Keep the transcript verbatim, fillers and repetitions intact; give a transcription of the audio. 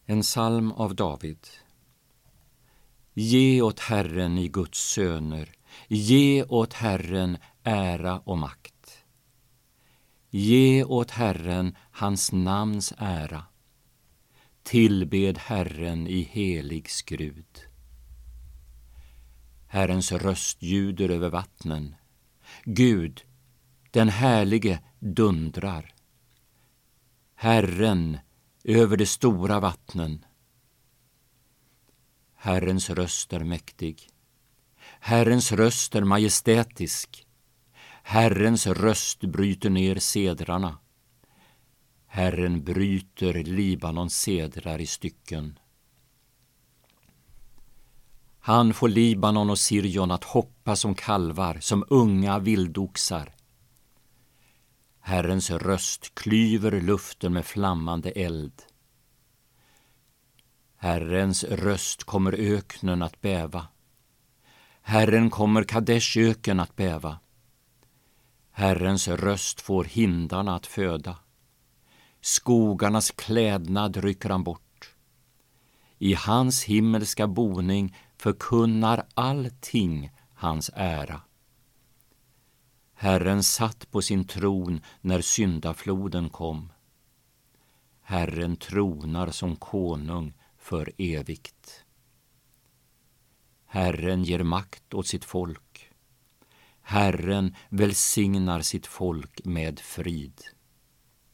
En psalm av David. Ge åt Herren i Guds söner, ge åt Herren ära och makt. Ge åt Herren hans namns ära. Tillbed Herren i helig skrud. Herrens röst ljuder över vattnen. Gud, den härlige, dundrar. Herren över de stora vattnen. Herrens röst är mäktig. Herrens röst är majestätisk. Herrens röst bryter ner sedrarna. Herren bryter Libanons sedrar i stycken. Han får Libanon och Sirion att hoppa som kalvar, som unga vildoxar. Herrens röst klyver luften med flammande eld. Herrens röst kommer öknen att bäva. Herren kommer Kadeshöken att bäva. Herrens röst får hindarna att föda. Skogarnas klädnad rycker han bort. I hans himmelska boning förkunnar allting hans ära. Herren satt på sin tron när syndafloden kom. Herren tronar som konung för evigt. Herren ger makt åt sitt folk. Herren välsignar sitt folk med frid.